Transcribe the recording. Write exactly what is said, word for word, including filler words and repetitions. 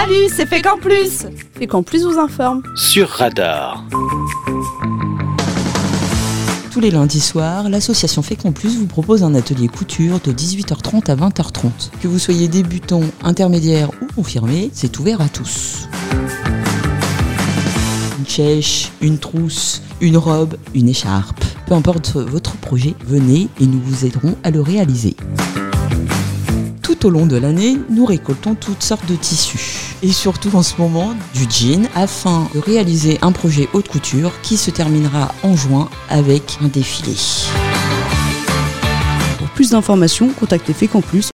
Salut, c'est Fécamp Plus. Fécamp Plus vous informe. Sur Radar. Tous les lundis soirs, l'association Fécamp Plus vous propose un atelier couture de dix-huit heures trente à vingt heures trente. Que vous soyez débutant, intermédiaire ou confirmé, c'est ouvert à tous. Une chèche, une trousse, une robe, une écharpe. Peu importe votre projet, venez et nous vous aiderons à le réaliser. Tout au long de l'année, nous récoltons toutes sortes de tissus. Et surtout en ce moment, du jean, afin de réaliser un projet haute couture qui se terminera en juin avec un défilé. Pour plus d'informations, contactez Fécamp Plus